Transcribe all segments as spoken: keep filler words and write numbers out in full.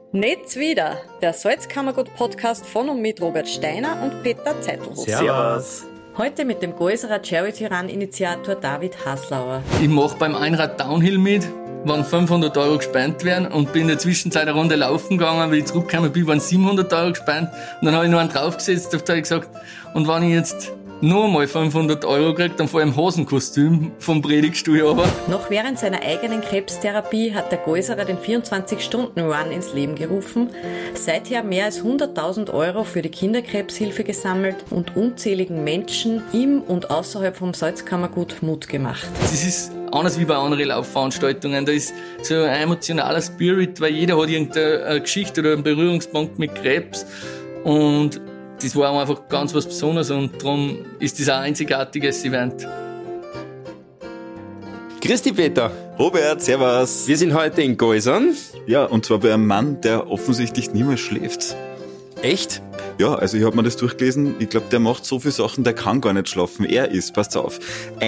Netz wieder, der Salzkammergut-Podcast von und mit Robert Steiner und Peter Zeitelhoff. Servus. Heute mit dem Geuserer Charity-Run-Initiator David Haslauer. Ich mache beim Einrad Downhill mit, wenn fünfhundert Euro gespendet werden, und bin in der Zwischenzeit eine Runde laufen gegangen. Wie ich zurückgekommen bin, waren siebenhundert Euro gespendet. Und dann habe ich noch einen draufgesetzt, auf der ich gesagt, und wenn ich jetzt nur mal fünfhundert Euro kriege, dann vor allem Hosenkostüm vom Predigtstuhl runter. Noch während seiner eigenen Krebstherapie hat der Geuserer den vierundzwanzig-Stunden-Run ins Leben gerufen. Seither mehr als hunderttausend Euro für die Kinderkrebshilfe gesammelt und unzähligen Menschen im und außerhalb vom Salzkammergut Mut gemacht. Das ist anders wie bei anderen Laufveranstaltungen. Da ist so ein emotionaler Spirit, weil jeder hat irgendeine Geschichte oder einen Berührungspunkt mit Krebs. Und das war einfach ganz was Besonderes und darum ist das ein einzigartiges Event. Christi Peter. Robert, servus. Wir sind heute in Geusern. Ja, und zwar bei einem Mann, der offensichtlich niemals schläft. Echt? Ja, also ich habe mir das durchgelesen. Ich glaube, der macht so viele Sachen, der kann gar nicht schlafen. Er ist, passt auf,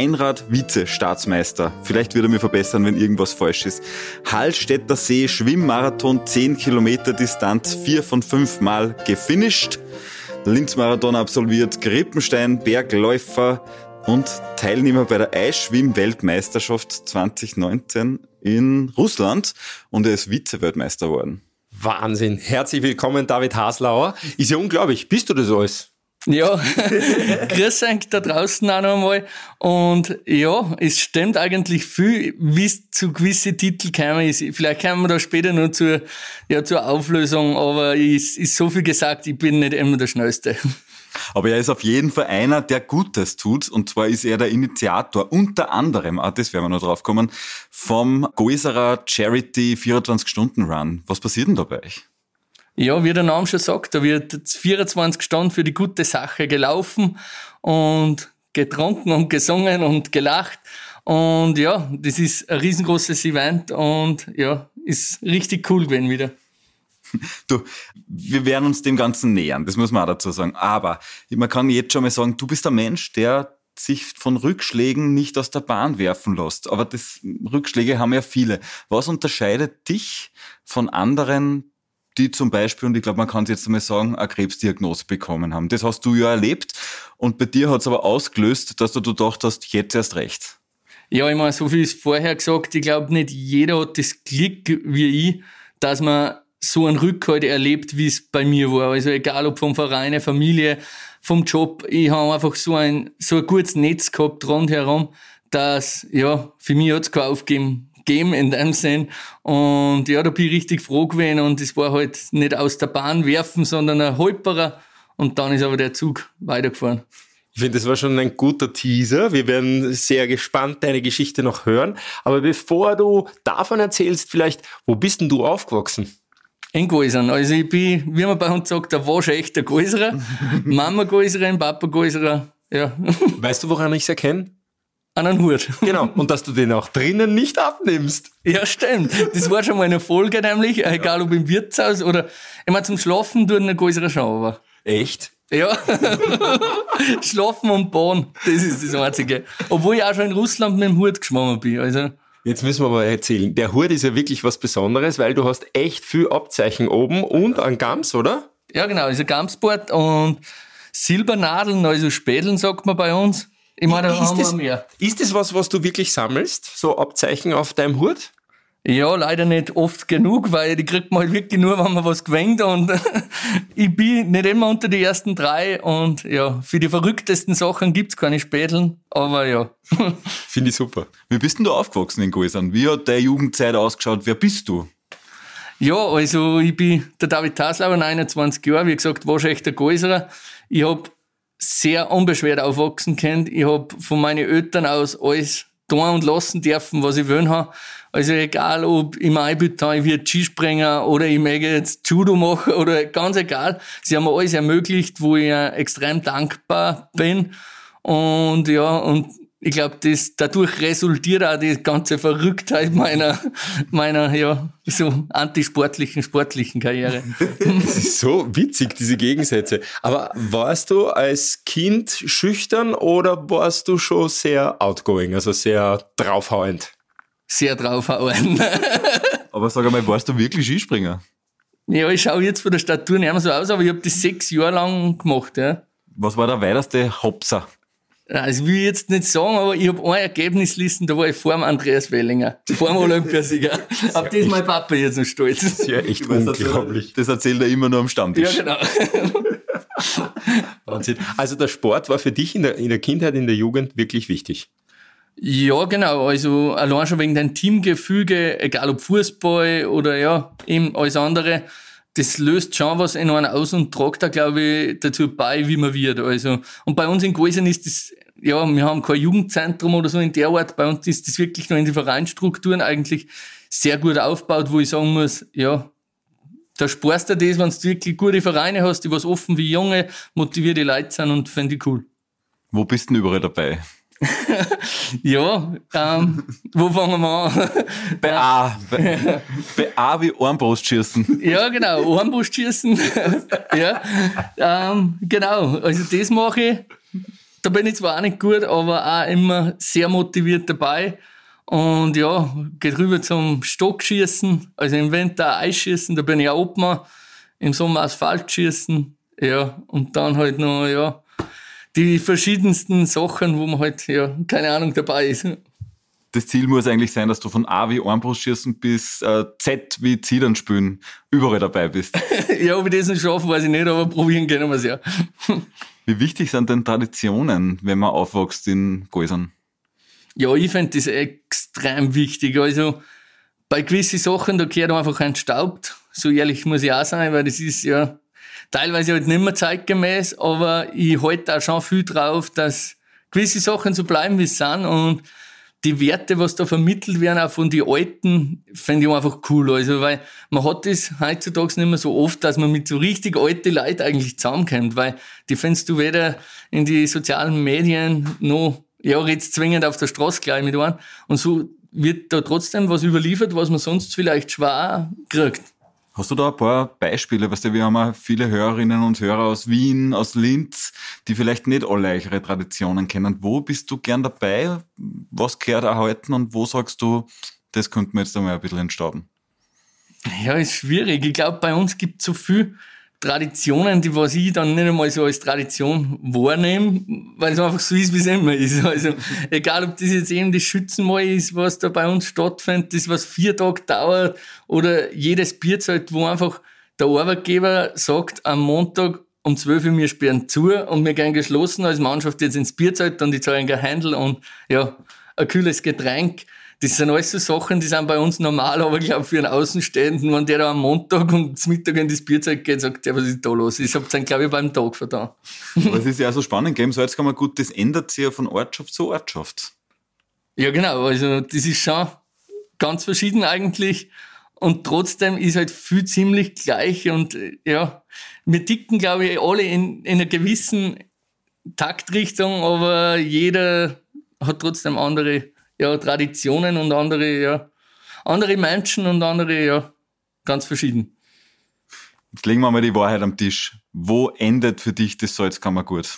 Einrad-Vize-Staatsmeister. Vielleicht wird er mir verbessern, wenn irgendwas falsch ist. Hallstätter See, Schwimmmarathon, zehn Kilometer Distanz, vier von fünf Mal gefinisht. Linz-Marathon absolviert, Grippenstein, Bergläufer und Teilnehmer bei der Eisschwimm-Weltmeisterschaft zwanzig neunzehn in Russland, und er ist Vize-Weltmeister geworden. Wahnsinn. Herzlich willkommen, David Haslauer. Ist ja unglaublich. Bist du das alles? Ja, grüß euch da draußen auch noch einmal. Und ja, es stimmt eigentlich viel, wie es zu gewissen Titeln gekommen ist. Vielleicht kommen wir da später noch zur, ja, zur Auflösung, aber es ist so viel gesagt, ich bin nicht immer der Schnellste. Aber er ist auf jeden Fall einer, der Gutes tut, und zwar ist er der Initiator, unter anderem, ah, das werden wir noch drauf kommen, vom Geuserer Charity vierundzwanzig-Stunden-Run. Was passiert denn da bei euch? Ja, wie der Name schon sagt, da wird vierundzwanzig Stunden für die gute Sache gelaufen und getrunken und gesungen und gelacht. Und ja, das ist ein riesengroßes Event und ja, ist richtig cool gewesen wieder. Du, wir werden uns dem Ganzen nähern, das muss man auch dazu sagen. Aber man kann jetzt schon mal sagen, du bist ein Mensch, der sich von Rückschlägen nicht aus der Bahn werfen lässt. Aber das, Rückschläge haben ja viele. Was unterscheidet dich von anderen, die zum Beispiel, und ich glaube, man kann es jetzt einmal sagen, eine Krebsdiagnose bekommen haben? Das hast du ja erlebt, und bei dir hat es aber ausgelöst, dass du gedacht hast, jetzt erst recht. Ja, ich meine, so wie ich es vorher gesagt, ich glaube, nicht jeder hat das Glück wie ich, dass man so einen Rückhalt erlebt, wie es bei mir war. Also egal ob vom Verein, Familie, vom Job, ich habe einfach so ein, so ein gutes Netz gehabt rundherum, dass, ja, für mich hat es kein Aufgeben gegeben in dem Sinn. Und ja, da bin ich richtig froh gewesen, und es war halt nicht aus der Bahn werfen, sondern ein Holperer, und dann ist aber der Zug weitergefahren. Ich finde, das war schon ein guter Teaser. Wir werden sehr gespannt deine Geschichte noch hören. Aber bevor du davon erzählst, vielleicht, wo bist denn du aufgewachsen? In Geusern. Also ich bin, wie man bei uns sagt, ein waschechter Geuserer. Mama Geuserin, Papa Geuserer, ja. Weißt du, woran ich es erkenne? An einen Hut. Genau. Und dass du den auch drinnen nicht abnimmst. Ja, stimmt. Das war schon mal eine Folge nämlich, egal ob im Wirtshaus oder, ich meine, zum Schlafen tut ein Geuserer schon, aber. Echt? Ja. Schlafen und Bahn, das ist das Einzige. Obwohl ich auch schon in Russland mit dem Hut geschwommen bin, also. Jetzt müssen wir aber erzählen. Der Hut ist ja wirklich was Besonderes, weil du hast echt viel Abzeichen oben und ein Gams, oder? Ja, genau. Also Gamsbord und Silbernadeln, also Spädeln, sagt man bei uns. Ich meine, da haben wir mehr. Ist das was, was du wirklich sammelst? So Abzeichen auf deinem Hut? Ja, leider nicht oft genug, weil die kriegt man halt wirklich nur, wenn man was gewinnt, und ich bin nicht immer unter die ersten drei, und ja, für die verrücktesten Sachen gibt's keine Spädeln, aber ja. Finde ich super. Wie bist denn du aufgewachsen in Geusern? Wie hat deine Jugendzeit ausgeschaut? Wer bist du? Ja, also ich bin der David Haslauer, neunundzwanzig Jahre, wie gesagt, waschechter Geuserer. Ich hab sehr unbeschwert aufwachsen können. Ich hab von meinen Eltern aus alles tun und lassen dürfen, was ich wollen habe. Also egal, ob ich mir einbildet habe, ich werde Skispringer oder ich möchte jetzt Judo machen oder ganz egal. Sie haben mir alles ermöglicht, wo ich extrem dankbar bin. Und ja, und ich glaube, das, dadurch resultiert auch die ganze Verrücktheit meiner, meiner, ja, so antisportlichen, sportlichen Karriere. Das ist so witzig, diese Gegensätze. Aber warst du als Kind schüchtern oder warst du schon sehr outgoing, also sehr draufhauend? Sehr draufhauen. Aber sag einmal, warst du wirklich Skispringer? Ja, ich schaue jetzt von der Statur nicht mehr so aus, aber ich habe das sechs Jahre lang gemacht, ja. Was war der weiteste Hopser? Das will ich jetzt nicht sagen, aber ich habe eine Ergebnisliste, da war ich vor dem Andreas Wellinger, vor dem Olympiasieger. Auf das ist mein Papa jetzt noch stolz. Das ist ja echt unglaublich. Das erzählt er immer nur am Stammtisch. Ja, genau. Wahnsinn. Also der Sport war für dich in der, in der Kindheit, in der Jugend wirklich wichtig. Ja, genau. Also allein schon wegen deinem Teamgefüge, egal ob Fußball oder ja, eben alles andere, das löst schon was in einen aus und tragt da, glaube ich, dazu bei, wie man wird. Also, und bei uns in Goisern ist das, ja, wir haben kein Jugendzentrum oder so in der Art. Bei uns ist das wirklich noch in die Vereinsstrukturen eigentlich sehr gut aufgebaut, wo ich sagen muss, ja, da sparst du das, wenn du wirklich gute Vereine hast, die was offen wie junge, motivierte Leute sind und finde ich cool. Wo bist du denn überall dabei? Ja, ähm, wo fangen wir an? Bei A. Bei, bei A wie Armbrustschießen. Ja, genau, Armbrustschießen. Ja, ähm, genau, also das mache ich. Da bin ich zwar auch nicht gut, aber auch immer sehr motiviert dabei. Und ja, geht rüber zum Stockschießen, also im Winter Eisschießen, da bin ich auch Obmann. Im Sommer Asphaltschießen. Ja, und dann halt noch, ja, die verschiedensten Sachen, wo man halt, ja, keine Ahnung, dabei ist. Das Ziel muss eigentlich sein, dass du von A wie Armbrustschießen bis äh, Z wie Zidern spielen überall dabei bist. Ja, ob ich das nicht schaffe, weiß ich nicht, aber probieren können wir es ja. Wie wichtig sind denn Traditionen, wenn man aufwächst in Goisern? Ja, ich finde das extrem wichtig. Also bei gewissen Sachen, da gehört einfach entstaubt. So ehrlich muss ich auch sein, weil das ist ja teilweise halt nicht mehr zeitgemäß, aber ich halte auch schon viel drauf, dass gewisse Sachen so bleiben, wie sie sind, und die Werte, was da vermittelt werden, auch von den Alten, finde ich einfach cool. Also, weil man hat das heutzutage nicht mehr so oft, dass man mit so richtig alten Leuten eigentlich zusammenkommt, weil die findest du weder in die sozialen Medien noch, ja, jetzt zwingend auf der Straße gleich mit einem, und so wird da trotzdem was überliefert, was man sonst vielleicht schwer kriegt. Hast du da ein paar Beispiele? Weißt du, wir haben auch viele Hörerinnen und Hörer aus Wien, aus Linz, die vielleicht nicht alle eure Traditionen kennen. Wo bist du gern dabei? Was gehört erhalten und wo sagst du, das könnte man jetzt einmal ein bisschen entstauben? Ja, ist schwierig. Ich glaube, bei uns gibt es so viel Traditionen, die was ich dann nicht einmal so als Tradition wahrnehme, weil es einfach so ist, wie es immer ist. Also egal, ob das jetzt eben das Schützenmal ist, was da bei uns stattfindet, das was vier Tage dauert, oder jedes Bierzelt, wo einfach der Arbeitgeber sagt, am Montag um zwölf Uhr wir sperren zu und wir gehen geschlossen als Mannschaft jetzt ins Bierzelt, dann die zahlen ein Händel und ja, ein kühles Getränk. Das sind alles so Sachen, die sind bei uns normal, aber ich glaube für einen Außenstehenden, wenn der da am Montag und zum Mittag in das Bierzeit geht, sagt der, was ist da los? Ich hab's dann, glaube ich, beim Tag vertan. Aber es ist ja auch so spannend, gell? So, jetzt kann man gut, das ändert sich ja von Ortschaft zu Ortschaft. Ja, genau, also das ist schon ganz verschieden eigentlich, und trotzdem ist halt viel ziemlich gleich, und ja, wir ticken, glaube ich, alle in, in einer gewissen Taktrichtung, aber jeder hat trotzdem andere, ja, Traditionen und andere, ja, andere Menschen und andere, ja, ganz verschieden. Jetzt legen wir mal die Wahrheit am Tisch. Wo endet für dich das Salzkammergut?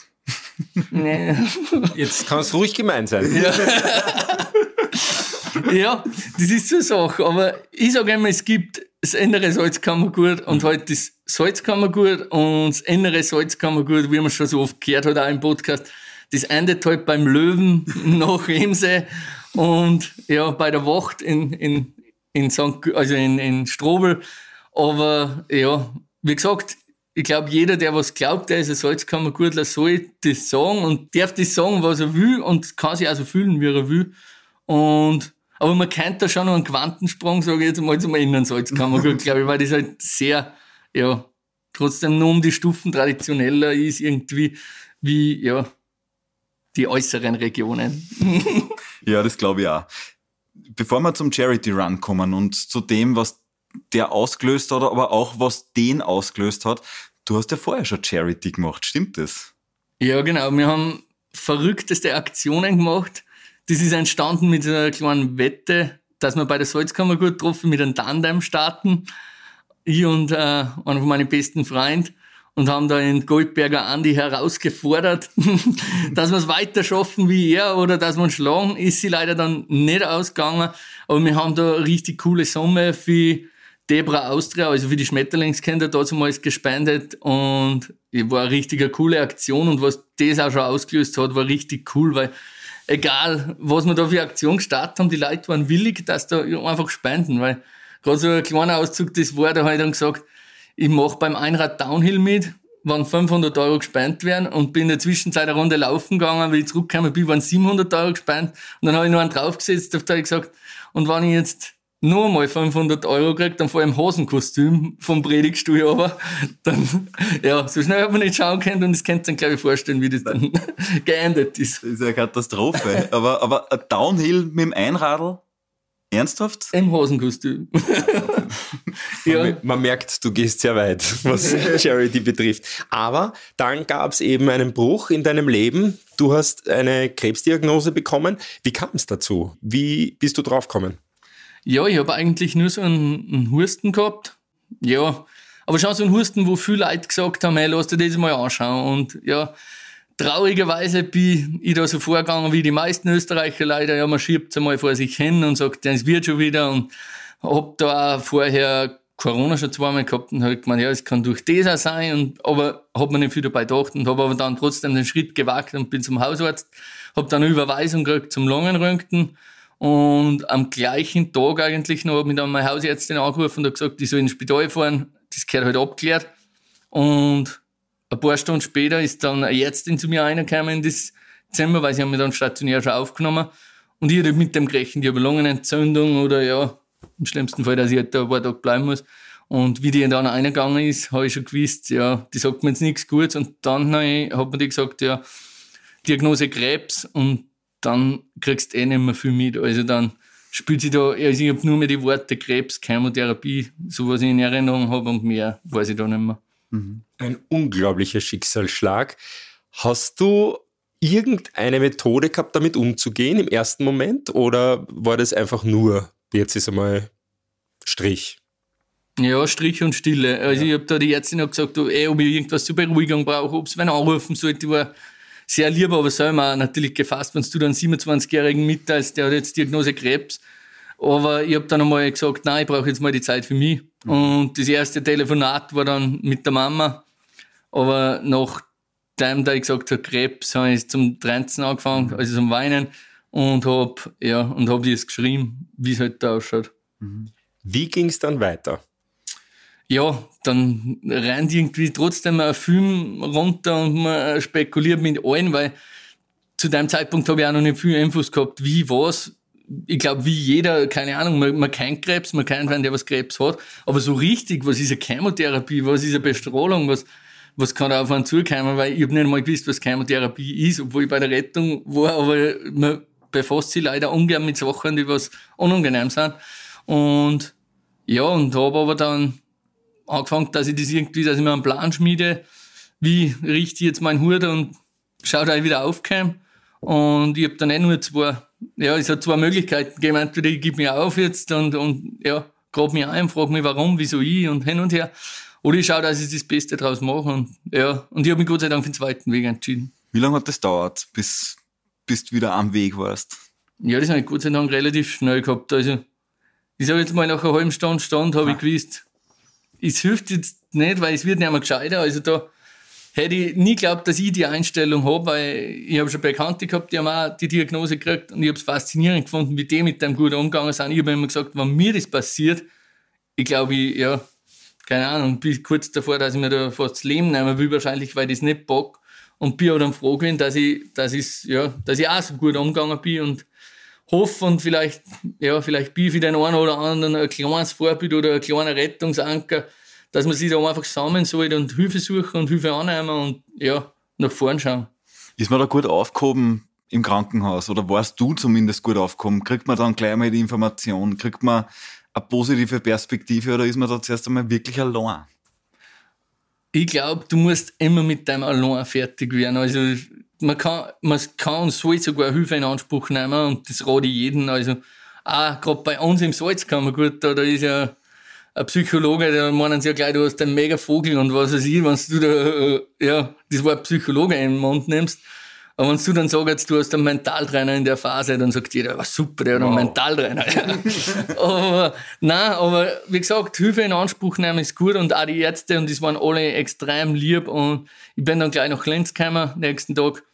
Nee. Jetzt kann es ruhig gemein sein. Ja. Ja, das ist so eine Sache, aber ich sage immer, es gibt das innere Salzkammergut und halt das Salzkammergut, und das innere Salzkammergut, wie man schon so oft gehört hat, auch im Podcast, das endet halt beim Löwen nach Emse und ja, bei der Wacht in, in, in Sankt, also in, in Strobel. Aber ja, wie gesagt, ich glaube, jeder, der was glaubt, der ist ein Salzkammergurtler, soll das sagen und darf das sagen, was er will, und kann sich auch so fühlen, wie er will. Und, aber man kennt da schon noch einen Quantensprung, sage ich jetzt mal, zum inneren Salzkammergut, glaube ich, weil das halt sehr, ja, trotzdem nur um die Stufen traditioneller ist, irgendwie, wie, ja, die äußeren Regionen. Ja, das glaube ich auch. Bevor wir zum Charity Run kommen und zu dem, was der ausgelöst hat, aber auch was den ausgelöst hat, du hast ja vorher schon Charity gemacht, stimmt das? Ja, genau. Wir haben verrückteste Aktionen gemacht. Das ist entstanden mit einer kleinen Wette, dass wir bei der Salzkammergut getroffen mit einem Tandem starten. Ich und äh, einer von meinen besten Freunden. Und haben da den Goldberger Andi herausgefordert, dass wir es weiter schaffen wie er oder dass wir ihn schlagen. Ist sie leider dann nicht ausgegangen. Aber wir haben da eine richtig coole Summe für Debra Austria, also für die Schmetterlingskinder, damals gespendet und war eine richtig coole Aktion und was das auch schon ausgelöst hat, war richtig cool, weil egal, was wir da für Aktion gestartet haben, die Leute waren willig, dass da einfach spenden, weil gerade so ein kleiner Auszug, das war, da habe ich dann gesagt, ich mache beim Einrad Downhill mit, wenn fünfhundert Euro gespendet werden und bin in der Zwischenzeit eine Runde laufen gegangen, wie ich zurückgekommen bin, waren siebenhundert Euro gespendet und dann habe ich noch einen draufgesetzt, auf da habe ich gesagt, und wenn ich jetzt nur mal fünfhundert Euro kriege, dann vor allem Hosenkostüm vom Predigtstuhl, aber dann, ja, so schnell hat man nicht schauen können und das könnt ihr dann, glaube ich, vorstellen, wie das dann geendet ist. Das ist eine Katastrophe. aber, aber ein Downhill mit dem Einradl? Ernsthaft? Im Hosenkostüm. Ja. Man, man merkt, du gehst sehr weit, was Charity betrifft. Aber dann gab es eben einen Bruch in deinem Leben. Du hast eine Krebsdiagnose bekommen. Wie kam es dazu? Wie bist du draufgekommen? Ja, ich habe eigentlich nur so einen, einen Husten gehabt. Ja, aber schon so einen Husten, wo viele Leute gesagt haben, hey, lass dir das mal anschauen. Und ja, traurigerweise bin ich da so vorgegangen wie die meisten Österreicher leider. Ja, man schiebt es einmal vor sich hin und sagt, es wird schon wieder. Und hab da auch vorher Corona schon zweimal gehabt und hab gemeint, ja, es kann durch das auch sein. Und, aber hab mir nicht viel dabei gedacht und habe aber dann trotzdem den Schritt gewagt und bin zum Hausarzt. Hab dann eine Überweisung gekriegt zum Lungenröntgen. Und am gleichen Tag eigentlich noch hat mich dann meine Hausärztin angerufen und hat gesagt, ich soll ins Spital fahren. Das gehört halt abgeklärt. Und ein paar Stunden später ist dann eine Ärztin zu mir reingekommen in das Zimmer, weil sie haben mich dann stationär schon aufgenommen. Und ich hatte mit dem gerechnet, ich habe eine Lungenentzündung oder ja, im schlimmsten Fall, dass ich halt da ein paar Tage bleiben muss. Und wie die dann reingegangen ist, habe ich schon gewusst, ja, die sagt mir jetzt nichts Gutes. Und dann hat mir die gesagt, ja, Diagnose Krebs und dann kriegst du eh nicht mehr viel mit. Also dann spielt sich da, also ich habe nur mehr die Worte Krebs, Chemotherapie, so was ich in Erinnerung habe und mehr weiß ich da nicht mehr. Ein unglaublicher Schicksalsschlag. Hast du irgendeine Methode gehabt, damit umzugehen im ersten Moment oder war das einfach nur, jetzt ist einmal Strich? Ja, Strich und Stille. Also ja. Ich habe da die Ärztin gesagt, ey, ob ich irgendwas zur Beruhigung brauche, ob es wen anrufen sollte, war sehr lieb, aber selber natürlich gefasst, wenn du dann einen siebenundzwanzigjährigen mitteilst, der hat jetzt Diagnose Krebs. Aber ich habe dann einmal gesagt, nein, ich brauche jetzt mal die Zeit für mich. Mhm. Und das erste Telefonat war dann mit der Mama. Aber nachdem, da ich gesagt habe, Krebs, habe ich zum Tränzen angefangen, mhm. also zum Weinen. Und habe ja, und hab das geschrieben, wie es halt da ausschaut. Wie ging es dann weiter? Ja, dann rennt irgendwie trotzdem ein Film runter und man spekuliert mit allen, weil zu dem Zeitpunkt habe ich auch noch nicht viel Infos gehabt, wie, was. Ich glaube, wie jeder, keine Ahnung, man, man kennt Krebs, man kennt einen, der was Krebs hat, aber so richtig, was ist eine Chemotherapie, was ist eine Bestrahlung, was, was kann da auf einen zukommen, weil ich habe nicht mal gewusst, was Chemotherapie ist, obwohl ich bei der Rettung war, aber man befasst sich leider ungern mit Sachen, die was unangenehm sind. Und ja, und habe aber dann angefangen, dass ich das irgendwie, dass ich mir einen Plan schmiede, wie richte ich jetzt meinen Hut und schaue, dass ich wieder aufkomme. Und ich habe dann eh nur zwei, ja, es hat zwei Möglichkeiten gegeben. Entweder ich gebe mich auf jetzt und, und ja, grab mich ein, frage mich warum, wieso ich und hin und her. Oder ich schaue, dass ich das Beste draus mache. Und ja, und ich habe mich Gott sei Dank für den zweiten Weg entschieden. Wie lange hat das gedauert, bis, bis du wieder am Weg warst? Ja, das habe ich Gott sei Dank relativ schnell gehabt. Also, ich sage jetzt mal, nach einer halben Stunde Stand habe ich gewusst, es hilft jetzt nicht, weil es wird nicht mehr gescheiter. Also da hätte ich nie geglaubt, dass ich die Einstellung habe, weil ich habe schon Bekannte gehabt, die haben auch die Diagnose gekriegt und ich habe es faszinierend gefunden, wie die mit dem gut umgegangen sind. Ich habe immer gesagt, wenn mir das passiert, ich glaube, ich, ja, keine Ahnung, bin kurz davor, dass ich mir da fast das Leben nehmen will, wahrscheinlich, weil ich das nicht pack. Und bin aber dann froh gewesen, dass ich, dass ich, ja, dass ich auch so gut umgegangen bin und hoffe und vielleicht, ja, vielleicht bin ich für den einen oder anderen ein kleines Vorbild oder ein kleiner Rettungsanker, dass man sich da einfach sammeln sollte und Hilfe suchen und Hilfe annehmen und ja, nach vorn schauen. Ist man da gut aufgehoben im Krankenhaus oder warst du zumindest gut aufgehoben? Kriegt man dann gleich mal die Information? Kriegt man eine positive Perspektive oder ist man da zuerst einmal wirklich allein? Ich glaube, du musst immer mit deinem Allein fertig werden. Also man kann, man kann und soll sogar Hilfe in Anspruch nehmen und das rate ich jedem. Also auch gerade bei uns im Salzkammer, gut, da, da ist ja ein Psychologe, da meinen sie ja gleich, du hast einen mega Vogel und was weiß ich, wenn du da, ja, das Wort Psychologe in den Mund nimmst. Aber wenn du dann sagst, du hast einen Mentaltrainer in der Phase, dann sagt jeder, was super, der hat einen Wow. Mentaltrainer. Ja. aber, nein, aber wie gesagt, Hilfe in Anspruch nehmen ist gut und auch die Ärzte, und die waren alle extrem lieb, und ich bin dann gleich nach Linz gekommen, nächsten Tag.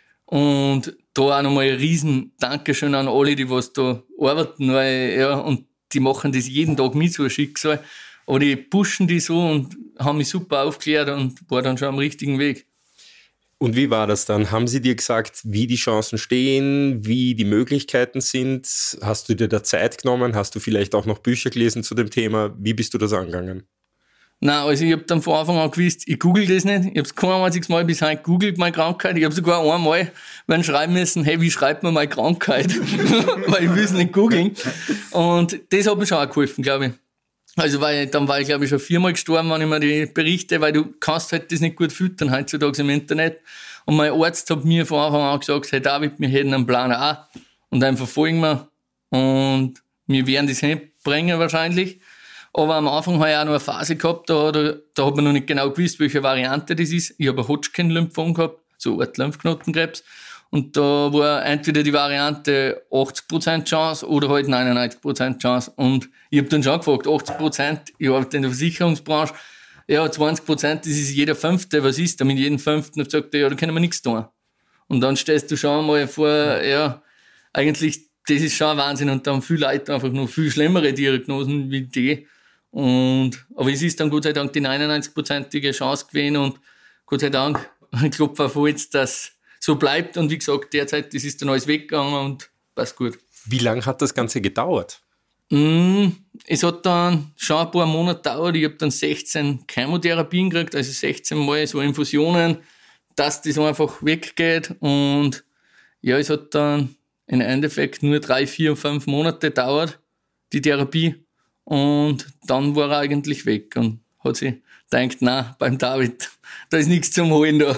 Und da auch nochmal ein riesen Dankeschön an alle, die was da arbeiten, weil, ja, und die machen das jeden Tag mit, so ein Schicksal. Aber die pushen die so und haben mich super aufgeklärt und war dann schon am richtigen Weg. Und wie war das dann? Haben sie dir gesagt, wie die Chancen stehen, wie die Möglichkeiten sind? Hast du dir da Zeit genommen? Hast du vielleicht auch noch Bücher gelesen zu dem Thema? Wie bist du das angegangen? Nein, also ich hab dann von Anfang an gewusst, ich google das nicht. Ich hab's kein einziges Mal bis heute gegoogelt, meine Krankheit. Ich hab sogar einmal wenn schreiben müssen, hey, wie schreibt man meine Krankheit? Weil ich will es nicht googeln. Und das hat mir schon auch geholfen, glaube ich. Also weil dann war ich, glaube ich, schon viermal gestorben, wenn ich mir die Berichte, weil du kannst halt das nicht gut füttern heutzutage im Internet. Und mein Arzt hat mir von Anfang an gesagt, hey David, wir hätten einen Plan A und dann verfolgen wir und wir werden das hinbringen wahrscheinlich. Aber am Anfang habe ich auch noch eine Phase gehabt, da, da, da hat man noch nicht genau gewusst, welche Variante das ist. Ich habe ein Hodgkin-Lymphom gehabt, so eine Art Lymphknotenkrebs. Und da war entweder die Variante achtzig Prozent Chance oder halt neunundneunzig Prozent Chance. Und ich habe dann schon gefragt, achtzig Prozent, ich arbeite in der Versicherungsbranche, ja, zwanzig Prozent, das ist jeder Fünfte, was ist da mit jedem Fünften? Und sagt er, ja, da können wir nichts tun. Und dann stellst du schon mal vor, ja, eigentlich, das ist schon ein Wahnsinn. Und dann viele Leute einfach noch viel schlimmere Diagnosen wie die. Und, aber es ist dann Gott sei Dank die neunundneunzig-prozentige Chance gewesen und Gott sei Dank, ich klopfe auf Holz, dass so bleibt. Und wie gesagt, derzeit, das ist dann alles weggegangen und passt gut. Wie lange hat das Ganze gedauert? Mm, es hat dann schon ein paar Monate gedauert. Ich habe dann sechzehn Chemotherapien gekriegt, also sechzehn Mal so Infusionen, dass das einfach weggeht. Und ja, es hat dann im Endeffekt nur drei, vier, fünf Monate gedauert, die Therapie. Und dann war er eigentlich weg und hat sich gedacht, nein, beim David, da ist nichts zum Holen da.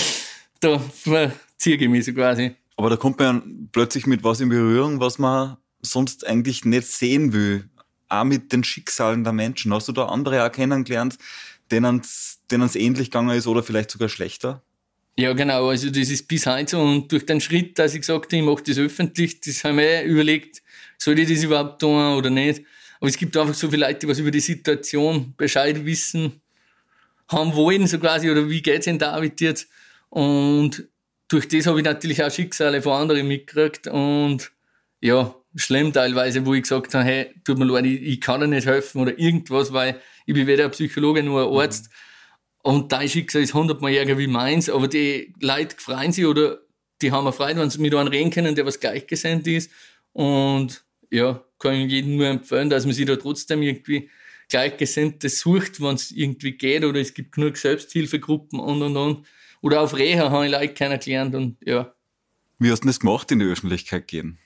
Da verziehe ich mich so quasi. Aber da kommt man plötzlich mit was in Berührung, was man sonst eigentlich nicht sehen will. Auch mit den Schicksalen der Menschen. Hast du da andere auch kennengelernt, denen es ähnlich gegangen ist oder vielleicht sogar schlechter? Ja, genau. Also das ist bis heute so. Und durch den Schritt, dass ich gesagt habe, ich mache das öffentlich, das haben wir überlegt, soll ich das überhaupt tun oder nicht? Aber es gibt einfach so viele Leute, die was über die Situation Bescheid wissen, haben wollen, so quasi, oder wie geht's in David jetzt? Und durch das habe ich natürlich auch Schicksale von anderen mitgekriegt und ja, schlimm teilweise, wo ich gesagt habe, hey, tut mir leid, ich, ich kann dir nicht helfen oder irgendwas, weil ich bin weder ein Psychologe noch ein Arzt. Mhm. Und dein Schicksal ist hundertmal ärger wie meins, aber die Leute freuen sich oder die haben eine Freude, wenn sie mit einem reden können, der was gleichgesinnt ist. Und ja, kann ich jedem nur empfehlen, dass man sich da trotzdem irgendwie Gleichgesinntes sucht, wenn es irgendwie geht, oder es gibt genug Selbsthilfegruppen und und und. Oder auf Reha habe ich Leute kennengelernt und ja. Wie hast du das gemacht, in die Öffentlichkeit gehen?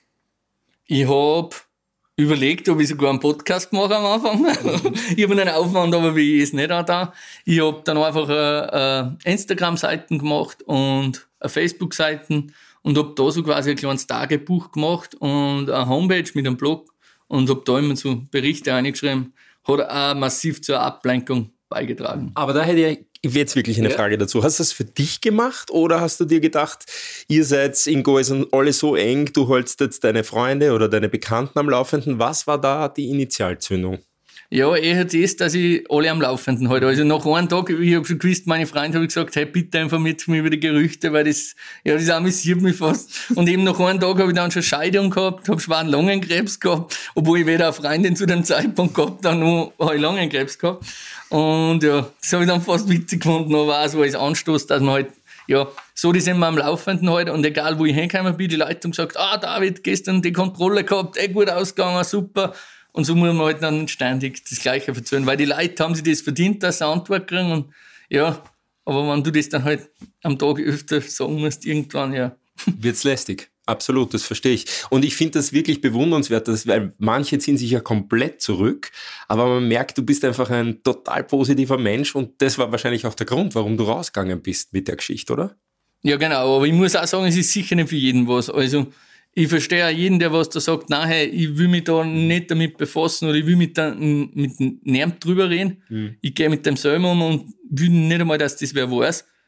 Ich habe überlegt, ob ich sogar einen Podcast mache am Anfang. Ich habe einen Aufwand, aber wie ich es nicht auch da. Ich habe dann einfach eine, eine Instagram-Seiten gemacht und eine Facebook-Seiten und habe da so quasi ein kleines Tagebuch gemacht und eine Homepage mit einem Blog und habe da immer so Berichte eingeschrieben. Hat auch massiv zur Ablenkung beigetragen. Aber da hätte ich jetzt wirklich eine Ja. Frage dazu. Hast du das für dich gemacht oder hast du dir gedacht, ihr seid in Goisen alle so eng, du holst jetzt deine Freunde oder deine Bekannten am Laufenden? Was war da die Initialzündung? Ja, eher das, dass ich alle am Laufenden halte. Also nach einem Tag, ich habe schon gewusst, meine Freunde habe ich gesagt, hey, bitte informiert mich über die Gerüchte, weil das, ja, das amüsiert mich fast. Und eben nach einem Tag habe ich dann schon Scheidung gehabt, habe schweren Lungenkrebs gehabt, obwohl ich weder eine Freundin zu dem Zeitpunkt gehabt habe, noch habe ich Lungenkrebs gehabt. Und ja, das habe ich dann fast witzig gefunden, aber auch so als Anstoß, dass man halt, ja, so, die sind wir am Laufenden halt und egal, wo ich hingekommen bin, die Leute haben gesagt, ah, David, gestern die Kontrolle gehabt, eh gut ausgegangen, super. Und so muss man halt dann ständig das Gleiche erzählen, weil die Leute haben sich das verdient, dass sie eine Antwort kriegen und ja, aber wenn du das dann halt am Tag öfter sagen musst, irgendwann, ja. Wird's lästig. Absolut, das verstehe ich. Und ich finde das wirklich bewundernswert, dass, weil manche ziehen sich ja komplett zurück, aber man merkt, du bist einfach ein total positiver Mensch und das war wahrscheinlich auch der Grund, warum du rausgegangen bist mit der Geschichte, oder? Ja, genau, aber ich muss auch sagen, es ist sicher nicht für jeden was. Also, ich verstehe auch jeden, der was da sagt, nein, hey, ich will mich da nicht damit befassen oder ich will mit, da, mit niemand drüber reden. Mhm. Ich gehe mit dem selber um und will nicht einmal, dass das wer weiß.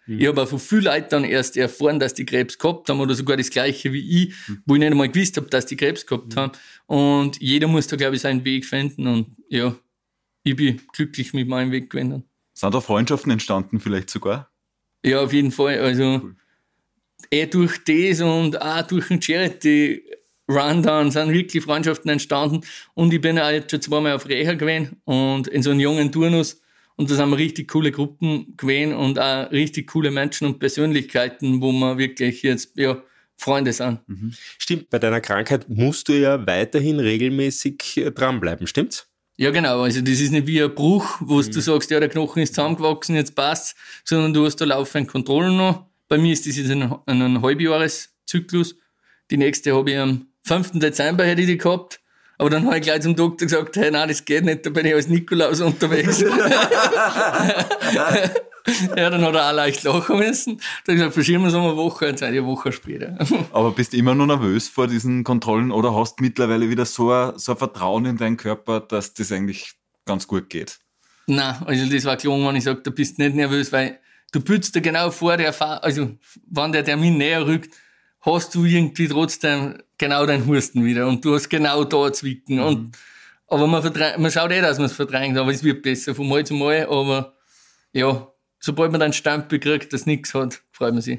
Mhm. Ich habe auch von vielen Leuten dann erst erfahren, dass die Krebs gehabt haben oder sogar das Gleiche wie ich, mhm. wo ich nicht einmal gewusst habe, dass die Krebs gehabt mhm. haben. Und jeder muss da, glaube ich, seinen Weg finden. Und ja, ich bin glücklich mit meinem Weg gewesen. Sind da Freundschaften entstanden vielleicht sogar? Ja, auf jeden Fall. Also cool. eh durch das und auch durch den Charity-Run dann sind wirklich Freundschaften entstanden. Und ich bin auch jetzt schon zweimal auf Reha gewesen und in so einem jungen Turnus. Und da sind wir richtig coole Gruppen gewesen und auch richtig coole Menschen und Persönlichkeiten, wo wir wirklich jetzt ja, Freunde sind. Mhm. Stimmt, bei deiner Krankheit musst du ja weiterhin regelmäßig dranbleiben, stimmt's? Ja, genau. Also das ist nicht wie ein Bruch, wo mhm. du sagst, ja, der Knochen ist zusammengewachsen, jetzt passt's, sondern du hast da laufend Kontrollen noch. Bei mir ist das jetzt ein, ein Halbjahreszyklus. Die nächste habe ich am fünften Dezember hätte ich die gehabt. Aber dann habe ich gleich zum Doktor gesagt, hey, nein, das geht nicht, da bin ich als Nikolaus unterwegs. Ja, dann hat er auch leicht lachen müssen. Da habe ich gesagt, verschieben wir es um eine Woche, jetzt eine Woche später. Aber bist du immer noch nervös vor diesen Kontrollen oder hast du mittlerweile wieder so ein, so ein Vertrauen in deinen Körper, dass das eigentlich ganz gut geht? Nein, also das war klar, wenn ich sage, du bist nicht nervös, weil du pützt dir genau vor der Fahr- also wenn der Termin näher rückt, hast du irgendwie trotzdem genau deinen Husten wieder und du hast genau da Zwicken. Mhm. Und, aber man, verdrängt, man schaut eh, dass man es verdrängt, aber es wird besser von Mal zu Mal. Aber ja, sobald man dann Stempel kriegt, dass nichts hat, freut man sich.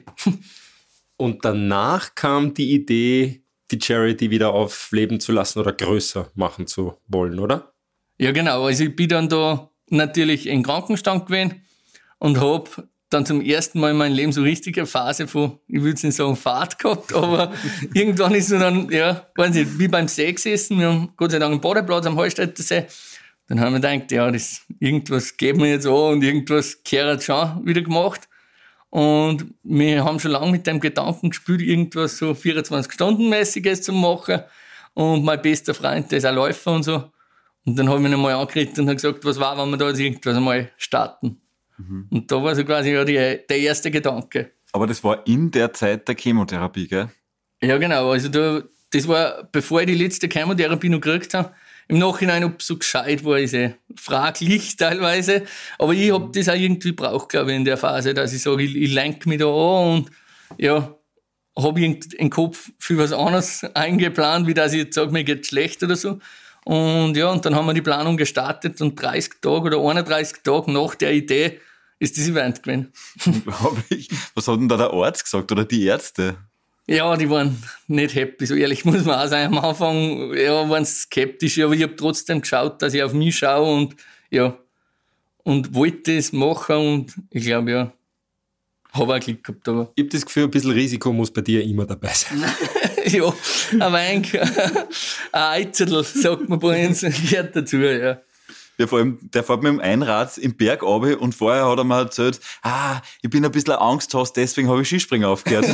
Und danach kam die Idee, die Charity wieder aufleben zu lassen oder größer machen zu wollen, oder? Ja, genau. Also ich bin dann da natürlich in Krankenstand gewesen und habe dann zum ersten Mal in meinem Leben so richtige Phase von, ich würde nicht sagen Fahrt gehabt, aber irgendwann ist so dann, ja, weiß nicht, wie beim See gesessen, wir haben Gott sei Dank einen Badeplatz am Hallstätter See, dann haben wir gedacht, ja, das, irgendwas geben wir jetzt an und irgendwas kehrt schon wieder gemacht und wir haben schon lange mit dem Gedanken gespielt, irgendwas so vierundzwanzig-Stunden-mäßiges zu machen und mein bester Freund, der ist auch Läufer und so und dann habe ich ihn einmal angeredet und habe gesagt, was war, wenn wir da jetzt irgendwas einmal starten. Mhm. Und da war so quasi ja die, der erste Gedanke. Aber das war in der Zeit der Chemotherapie, gell? Ja, genau. Also da, das war, bevor ich die letzte Chemotherapie noch gekriegt habe. Im Nachhinein, ob es so gescheit war, ist eh fraglich teilweise. Aber ich habe das auch irgendwie braucht, glaube ich, in der Phase, dass ich sage, ich, ich lenke mich da an und ja, habe im Kopf für was anderes eingeplant, wie dass ich jetzt sage, mir geht schlecht oder so. Und ja, und dann haben wir die Planung gestartet und dreißig Tage oder einunddreißig Tage nach der Idee ist das Event gewesen. Unglaublich. Was hat denn da der Arzt gesagt oder die Ärzte? Ja, die waren nicht happy, so ehrlich muss man auch sein. Am Anfang ja, waren sie skeptisch, aber ich habe trotzdem geschaut, dass ich auf mich schaue und ja, und wollte das machen und ich glaube, ja, habe auch Glück gehabt. Aber ich habe das Gefühl, ein bisschen Risiko muss bei dir immer dabei sein. Ja, ein Wein, ein Eizettel, sagt man bei uns, gehört dazu, ja. Ja, vor allem, der fährt mit dem Einrad im Berg runter und vorher hat er mir erzählt, ah, ich bin ein bisschen Angst hast, deswegen habe ich Skispringen aufgehört.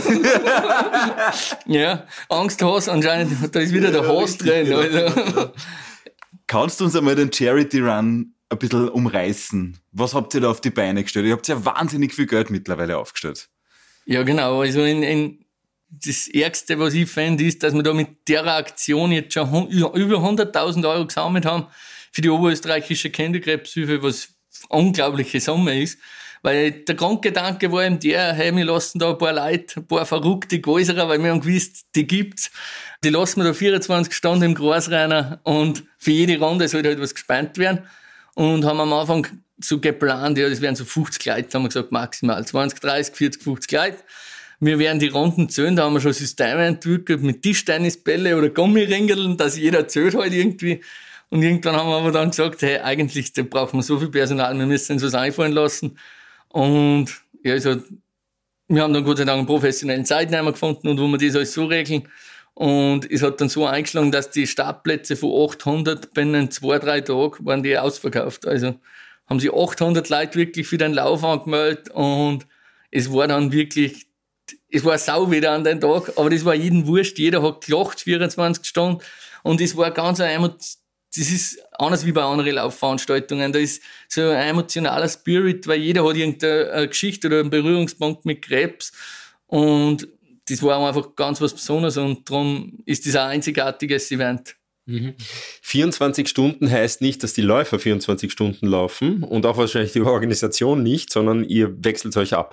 Ja, Angst hast, anscheinend, da ist wieder der Hass drin. Also. Kannst du uns einmal den Charity Run ein bisschen umreißen? Was habt ihr da auf die Beine gestellt? Ihr habt ja wahnsinnig viel Geld mittlerweile aufgestellt. Ja, genau, also in, in das Ärgste, was ich finde, ist, dass wir da mit der Aktion jetzt schon über hunderttausend Euro gesammelt haben für die oberösterreichische Kinderkrebshilfe, was eine unglaubliche Summe ist. Weil der Grundgedanke war eben der, hey, wir lassen da ein paar Leute, ein paar verrückte Gäuserer, weil wir haben gewusst, die gibt's. Die lassen wir da vierundzwanzig Stunden im Kreis rein und für jede Runde sollte halt was gespannt werden. Und haben am Anfang so geplant, ja, das wären so fünfzig Leute, haben wir gesagt, maximal zwanzig, dreißig, vierzig, fünfzig Leute. Wir werden die Runden zählen, da haben wir schon Systeme entwickelt mit Tischtennisbälle oder Gummiringeln, dass jeder zählt halt irgendwie. Und irgendwann haben wir aber dann gesagt, hey, eigentlich da brauchen wir so viel Personal, wir müssen uns was einfallen lassen. Und ja, also, wir haben dann Gott sei Dank einen professionellen Zeitnehmer gefunden und wo wir das alles so regeln. Und es hat dann so eingeschlagen, dass die Startplätze von achthundert binnen zwei, drei Tagen waren die ausverkauft. Also haben sich achthundert Leute wirklich für den Lauf angemeldet und es war dann wirklich, es war sau wieder an den Tag, aber das war jedem wurscht, jeder hat gelacht, vierundzwanzig Stunden und es war ganz ein Emotion. Das ist anders wie bei anderen Laufveranstaltungen. Da ist so ein emotionaler Spirit, weil jeder hat irgendeine Geschichte oder einen Berührungspunkt mit Krebs. Und das war einfach ganz was Besonderes und darum ist das ein einzigartiges Event. Mhm. vierundzwanzig Stunden heißt nicht, dass die Läufer vierundzwanzig Stunden laufen und auch wahrscheinlich die Organisation nicht, sondern ihr wechselt euch ab.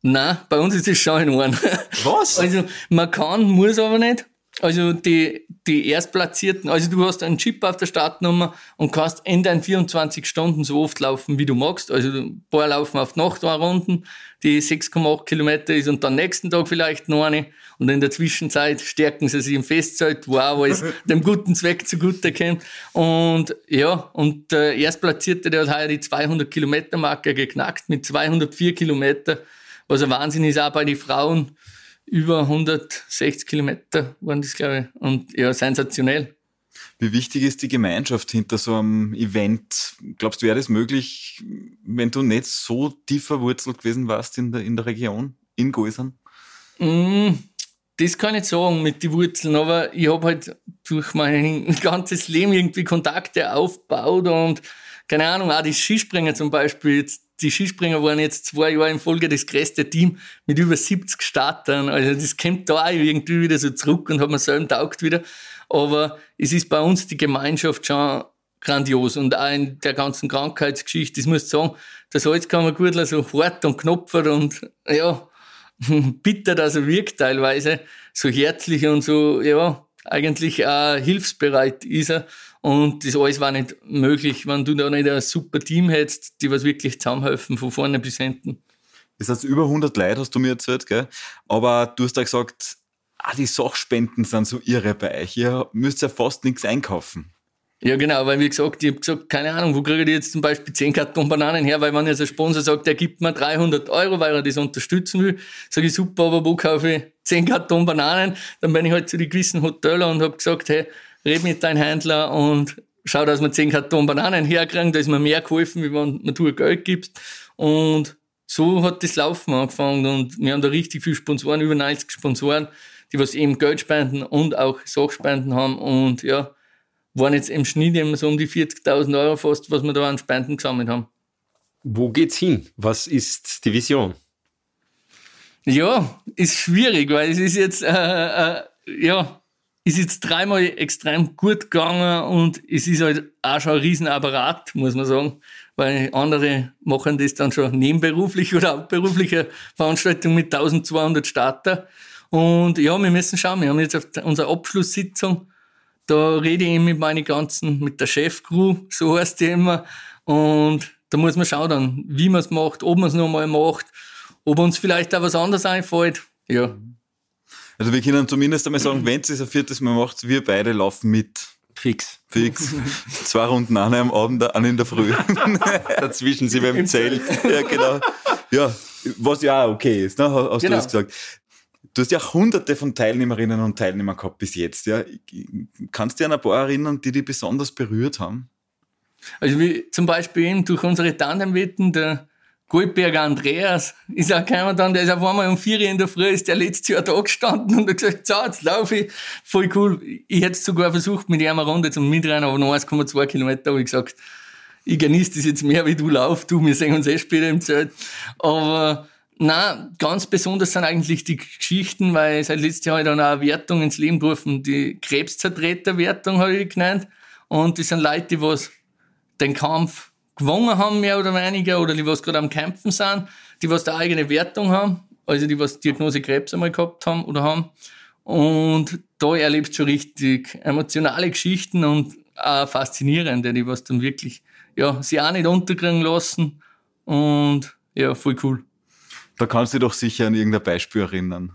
Nein, bei uns ist das schon in Ordnung. Was? Also man kann, muss aber nicht. Also die, die Erstplatzierten, also du hast einen Chip auf der Startnummer und kannst in deinen vierundzwanzig Stunden so oft laufen, wie du magst. Also ein paar laufen auf die Nacht eine Runden, die sechs Komma acht Kilometer ist und dann nächsten Tag vielleicht noch eine. Und in der Zwischenzeit stärken sie sich im Festzelt, wo auch alles dem guten Zweck zugute kommt. Und ja, und der Erstplatzierte, der hat heuer die zweihundert Kilometer Marke geknackt mit zweihundertvier Kilometer, was ein Wahnsinn ist, auch bei den Frauen. Über hundertsechzig Kilometer waren das, glaube ich. Und ja, sensationell. Wie wichtig ist die Gemeinschaft hinter so einem Event? Glaubst du, wäre das möglich, wenn du nicht so tief verwurzelt gewesen warst in der, in der Region, in Goisern? Mm, das kann ich nicht sagen mit den Wurzeln, aber ich habe halt durch mein ganzes Leben irgendwie Kontakte aufgebaut und keine Ahnung, auch die Skispringer zum Beispiel. Jetzt, die Skispringer waren jetzt zwei Jahre in Folge das größte Team mit über siebzig Startern. Also das kommt da auch irgendwie wieder so zurück und hat mir selber taugt wieder. Aber es ist bei uns die Gemeinschaft schon grandios und auch in der ganzen Krankheitsgeschichte. Das muss ich sagen, der Salzkammergurtler so hart und knopfert und ja, bitter, dass er wirkt teilweise, so herzlich und so, ja, eigentlich auch hilfsbereit ist er. Und das alles war nicht möglich, wenn du da nicht ein super Team hättest, die was wirklich zusammenhelfen, von vorne bis hinten. Das heißt, über hundert Leute hast du mir erzählt, gell? Aber du hast ja gesagt, ah, die Sachspenden sind so irre bei euch. Ihr müsst ja fast nichts einkaufen. Ja, genau, weil wie gesagt, ich habe gesagt, keine Ahnung, wo kriege ich jetzt zum Beispiel zehn Karton Bananen her, weil wenn jetzt ein Sponsor sagt, der gibt mir dreihundert Euro, weil er das unterstützen will, sage ich, super, aber wo kaufe ich zehn Karton Bananen? Dann bin ich halt zu den gewissen Hotels und habe gesagt, hey, red mit deinem Händler und schau, dass wir zehn Karton Bananen herkriegen, da ist mir mehr geholfen, wie wenn du Geld gibst. Und so hat das Laufen angefangen und wir haben da richtig viele Sponsoren, über neunzig Sponsoren, die was eben Geld spenden und auch Sachspenden haben und ja, waren jetzt im Schnitt eben so um die vierzigtausend Euro fast, was wir da an Spenden gesammelt haben. Wo geht's hin? Was ist die Vision? Ja, ist schwierig, weil es ist jetzt, äh, äh, ja, ist jetzt dreimal extrem gut gegangen und es ist halt auch schon ein Riesenapparat, muss man sagen, weil andere machen das dann schon nebenberuflich oder hauptberufliche Veranstaltungen mit eintausendzweihundert Starter. Und ja, wir müssen schauen, wir haben jetzt auf unserer Abschlusssitzung, da rede ich eben mit meinen ganzen, mit der Chefcrew, so heißt die immer. Und da muss man schauen dann, wie man es macht, ob man es nochmal macht, ob uns vielleicht auch was anderes einfällt. Ja. Also wir können zumindest einmal sagen, wenn es ein viertes Mal macht, wir beide laufen mit. Fix. Fix. Zwei Runden, eine am Abend, eine in der Früh. Dazwischen sind wir im, Im Zelt. Ja, genau. Ja, was ja auch okay ist, ne? Hast genau. Du das gesagt. Du hast ja hunderte von Teilnehmerinnen und Teilnehmern gehabt bis jetzt. Ja. Kannst du dich an ein paar erinnern, die dich besonders berührt haben? Also wie zum Beispiel eben durch unsere Tandemwetten, der Goldberger Andreas ist auch gekommen dann, der ist auf einmal um vier Uhr in der Früh, ist der letztes Jahr da gestanden und hat gesagt, so, jetzt laufe ich, voll cool. Ich hätte es sogar versucht, mit ihm eine Runde zum Mitrennen, aber noch eins Komma zwei Kilometer habe ich gesagt, ich genieße das jetzt mehr, wie du laufst, du, wir sehen uns eh später im Zelt. Aber nein, ganz besonders sind eigentlich die Geschichten, weil seit letztes Jahr habe ich dann auch eine Wertung ins Leben gerufen, die Krebszertreterwertung habe ich genannt. Und das sind Leute, die was den Kampf gewonnen haben, mehr oder weniger, oder die was gerade am Kämpfen sind, die was eine eigene Wertung haben, also die was Diagnose Krebs einmal gehabt haben oder haben. Und da erlebst du schon richtig emotionale Geschichten und auch faszinierende, die was dann wirklich, ja, sie auch nicht unterkriegen lassen. Und ja, voll cool. Da kannst du dich doch sicher an irgendein Beispiel erinnern.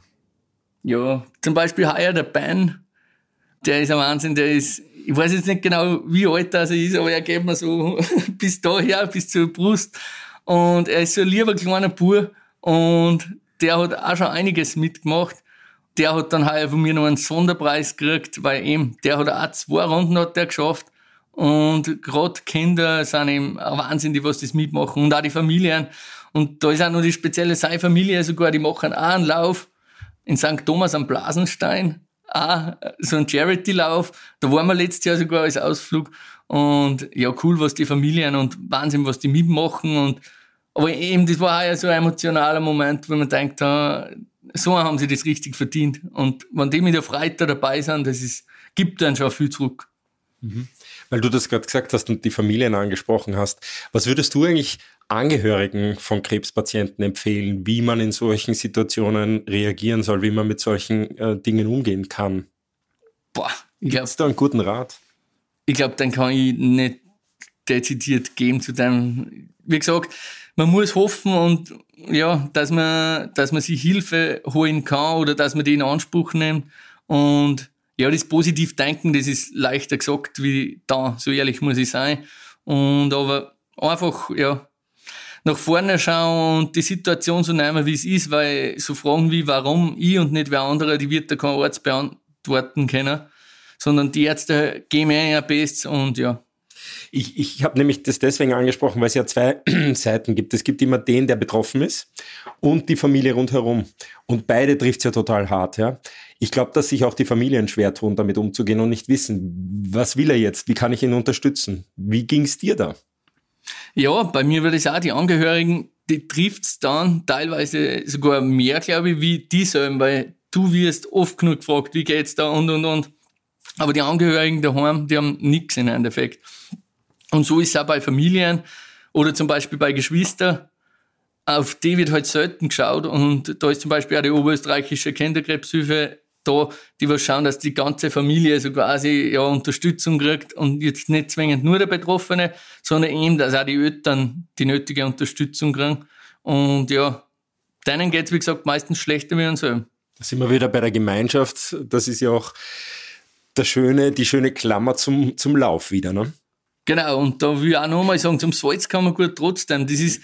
Ja, zum Beispiel heuer der Ben, der ist ein Wahnsinn, der ist, ich weiß jetzt nicht genau, wie alt er ist, aber er geht mir so bis daher, bis zur Brust. Und er ist so ein lieber kleiner Bub und der hat auch schon einiges mitgemacht. Der hat dann heuer von mir noch einen Sonderpreis gekriegt, weil eben, der hat auch zwei Runden hat der geschafft. Und gerade Kinder sind eben ein Wahnsinn, die was das mitmachen und auch die Familien. Und da ist auch noch die spezielle seine Familie sogar, die machen auch einen Lauf in Sankt Thomas am Blasenstein. Auch so ein Charity-Lauf. Da waren wir letztes Jahr sogar als Ausflug. Und ja, cool, was die Familien und Wahnsinn, was die mitmachen. Und, aber eben, das war auch ja so ein emotionaler Moment, wo man denkt, ah, so haben sie das richtig verdient. Und wenn die mit der Freude dabei sind, das ist, gibt dann schon viel zurück. Mhm. Weil du das gerade gesagt hast und die Familien angesprochen hast. Was würdest du eigentlich Angehörigen von Krebspatienten empfehlen, wie man in solchen Situationen reagieren soll, wie man mit solchen äh, Dingen umgehen kann? Boah, ich glaube, Hast du einen guten Rat? ich glaube, dann kann ich nicht dezidiert geben zu dem. Wie gesagt, man muss hoffen und ja, dass man, dass man sich Hilfe holen kann oder dass man die in Anspruch nimmt. Und ja, das positiv denken, das ist leichter gesagt wie da, so ehrlich muss ich sein. Und aber einfach, ja, nach vorne schauen und die Situation so nehmen, wie es ist, weil so Fragen wie warum ich und nicht wer andere, die wird da kein Arzt beantworten können, sondern die Ärzte geben eh ihr Bestes und ja. Ich, ich habe nämlich das deswegen angesprochen, weil es ja zwei Seiten gibt. Es gibt immer den, der betroffen ist und die Familie rundherum. Und beide trifft es ja total hart. Ja? Ich glaube, dass sich auch die Familien schwer tun, damit umzugehen und nicht wissen, was will er jetzt, wie kann ich ihn unterstützen? Wie ging es dir da? Ja, bei mir würde ich auch, die Angehörigen, die trifft's dann teilweise sogar mehr, glaube ich, wie die selber, weil du wirst oft genug gefragt, wie geht's da und, und, und. Aber die Angehörigen daheim, die haben nichts im Endeffekt. Und so ist es auch bei Familien oder zum Beispiel bei Geschwistern. Auf die wird halt selten geschaut und da ist zum Beispiel auch die oberösterreichische Kinderkrebshilfe da, die was schauen, dass die ganze Familie so quasi ja Unterstützung kriegt und jetzt nicht zwingend nur der Betroffene, sondern eben, dass auch die Eltern die nötige Unterstützung kriegen. Und ja, denen geht's wie gesagt, meistens schlechter wie uns selber. Da sind wir wieder bei der Gemeinschaft. Das ist ja auch der schöne, die schöne Klammer zum, zum Lauf wieder, ne? Genau, und da will ich auch nochmal sagen, zum Salz kann man gut trotzdem. Das ist,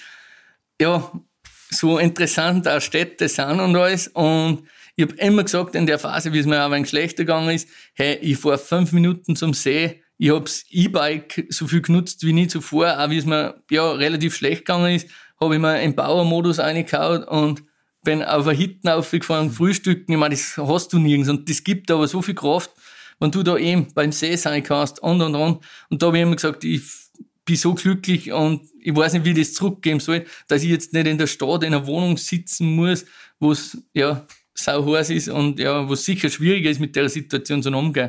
ja, so interessant, auch Städte sind und alles. Und ich habe immer gesagt, in der Phase, wie es mir auch ein wenig schlechter gegangen ist, hey, ich fahre fünf Minuten zum See. Ich habe das E-Bike so viel genutzt wie nie zuvor. Auch wie es mir, ja, relativ schlecht gegangen ist, habe ich mir im Bauermodus reingehauen und bin auf eine Hitten aufgefahren, frühstücken. Ich meine, das hast du nirgends. Und das gibt aber so viel Kraft, wenn du da eben beim See sein kannst und, und, und. Und da habe ich immer gesagt, ich bin so glücklich und ich weiß nicht, wie ich das zurückgeben soll, dass ich jetzt nicht in der Stadt in einer Wohnung sitzen muss, wo es, ja, sau heiß ist und, ja, wo es sicher schwieriger ist, mit der Situation zu umgehen.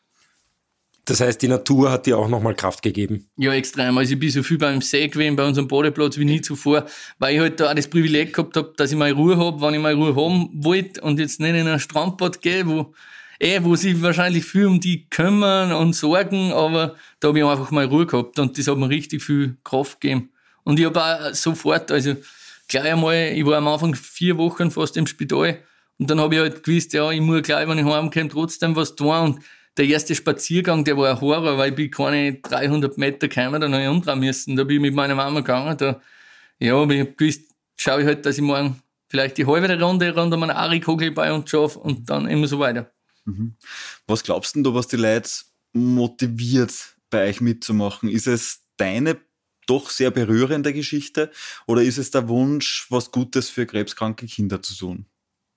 Das heißt, die Natur hat dir auch nochmal Kraft gegeben? Ja, extrem. Also ich bin so viel beim See gewesen, bei unserem Badeplatz wie nie zuvor, weil ich halt da auch das Privileg gehabt habe, dass ich mal Ruhe habe, wenn ich mal Ruhe haben wollte und jetzt nicht in ein Strandbad gehe, wo Eh, wo sich wahrscheinlich viel um die kümmern und sorgen, aber da habe ich einfach mal Ruhe gehabt und das hat mir richtig viel Kraft gegeben. Und ich habe auch sofort, also gleich einmal, ich war am Anfang vier Wochen fast im Spital und dann habe ich halt gewusst, ja, ich muss gleich, wenn ich heimkomme, trotzdem was tun. Und der erste Spaziergang, der war ein Horror, weil ich bin keine dreihundert Meter gekommen, dann habe ich umdrehen müssen. Da bin ich mit meiner Mama gegangen, da, ja, aber ich habe gewusst, schaue ich halt, dass ich morgen vielleicht die halbe Runde rund um einen Ari-Kogel bei uns schaffe und dann immer so weiter. Was glaubst denn du, was die Leute motiviert, bei euch mitzumachen? Ist es deine doch sehr berührende Geschichte oder ist es der Wunsch, was Gutes für krebskranke Kinder zu tun?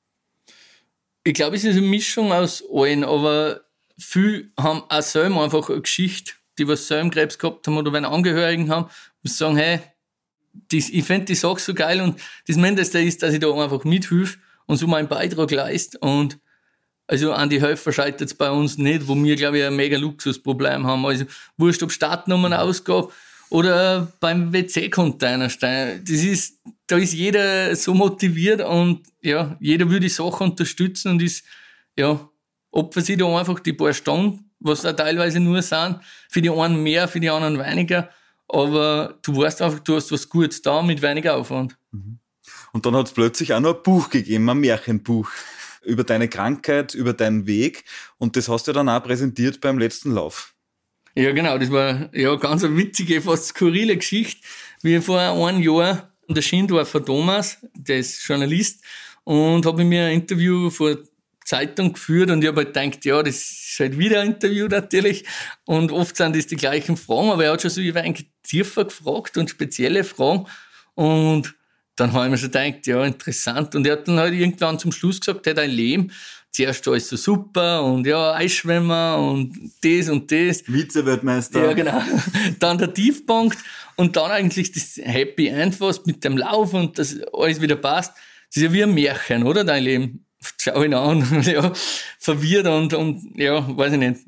Ich glaube, es ist eine Mischung aus allen, aber viele haben auch selber einfach eine Geschichte, die was selber Krebs gehabt haben oder wenn Angehörigen haben, und sagen, hey, das, ich finde die Sache so geil und das Mindeste ist, dass ich da einfach mithilfe und so meinen Beitrag leiste und also an die Helfer scheitert es bei uns nicht, wo wir, glaube ich, ein mega Luxusproblem haben. Also wurscht, ob Startnummernausgabe oder beim W C-Container stehen. Das ist, da ist jeder so motiviert und ja, jeder will die Sache unterstützen und ist, ja, opfert sich da einfach die paar Stunden, was da teilweise nur sind, für die einen mehr, für die anderen weniger. Aber du weißt einfach, du hast was Gutes da mit weniger Aufwand. Und dann hat es plötzlich auch noch ein Buch gegeben, ein Märchenbuch über deine Krankheit, über deinen Weg und das hast du dann auch präsentiert beim letzten Lauf. Ja, genau, das war ja ganz eine witzige, fast skurrile Geschichte, wie vor einem Jahr der Schindorfer Thomas, der ist Journalist und habe mir ein Interview vor der Zeitung geführt und ich habe halt gedacht, ja, das ist halt wieder ein Interview natürlich und oft sind das die gleichen Fragen, aber er hat schon so ein tiefer gefragt und spezielle Fragen und dann habe ich mir schon gedacht, ja, interessant. Und er hat dann halt irgendwann zum Schluss gesagt, hey, dein Leben, zuerst alles so super und ja, Eisschwimmer und das und das. Vize-Weltmeister. Ja, genau. Dann der Tiefpunkt und dann eigentlich das Happy End, was mit dem Lauf und das alles wieder passt. Das ist ja wie ein Märchen, oder, dein Leben? Schau ihn an, ja, verwirrt und, und, ja, weiß ich nicht,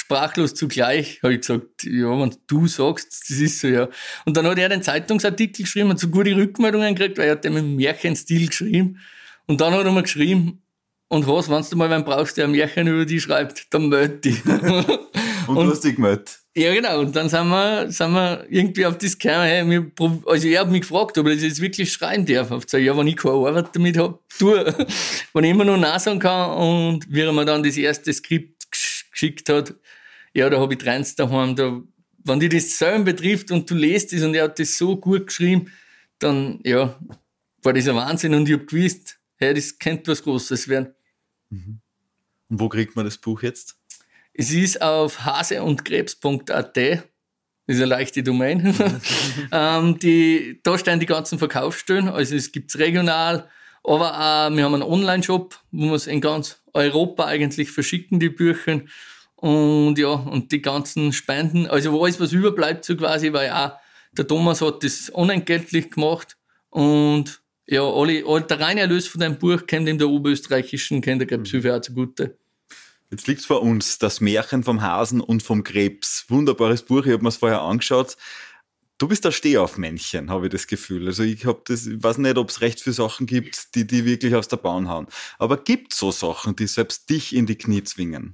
sprachlos zugleich. Habe ich gesagt, ja, wenn du sagst, das ist so, ja. Und dann hat er den Zeitungsartikel geschrieben und so gute Rückmeldungen gekriegt, weil er hat den mit Märchenstil geschrieben. Und dann hat er mir geschrieben, und was, wenn du mal einen brauchst, der ein Märchen über dich schreibt, dann meld dich. und, und du hast dich gemeldet. Ja, genau. Und dann sind wir, sind wir irgendwie auf das gekommen, hey, wir, also er hat mich gefragt, ob ich das jetzt wirklich schreiben darf. Ich habe gesagt, ja, wenn ich keine Arbeit damit habe, tu. Wenn ich immer nur Nein sagen kann. Und wie er mir dann das erste Skript gesch- geschickt hat, ja, da habe ich Trends daheim, da, wenn dich das selber betrifft und du lest es und er hat das so gut geschrieben, dann, ja, war das ein Wahnsinn und ich habe gewusst, hey, das könnte was Großes werden. Mhm. Und wo kriegt man das Buch jetzt? Es ist auf haseundkrebs punkt a t. Das ist eine leichte Domain. ähm, die, da stehen die ganzen Verkaufsstellen. Also es gibt's regional, aber auch, wir haben einen Online-Shop, wo wir es in ganz Europa eigentlich verschicken, die Bücher. Und ja, und die ganzen Spenden, also alles, was überbleibt, so quasi, weil auch der Thomas hat das unentgeltlich gemacht. Und ja, alle, alle, der reine Erlös von dem Buch kommt in der oberösterreichischen Kinderkrebshilfe auch zugute. Jetzt liegt's vor uns, das Märchen vom Hasen und vom Krebs. Wunderbares Buch, ich habe mir es vorher angeschaut. Du bist ein Stehaufmännchen, habe ich das Gefühl. Also ich hab das, ich weiß nicht, ob es recht viele Sachen gibt, die die wirklich aus der Bahn hauen. Aber gibt es so Sachen, die selbst dich in die Knie zwingen?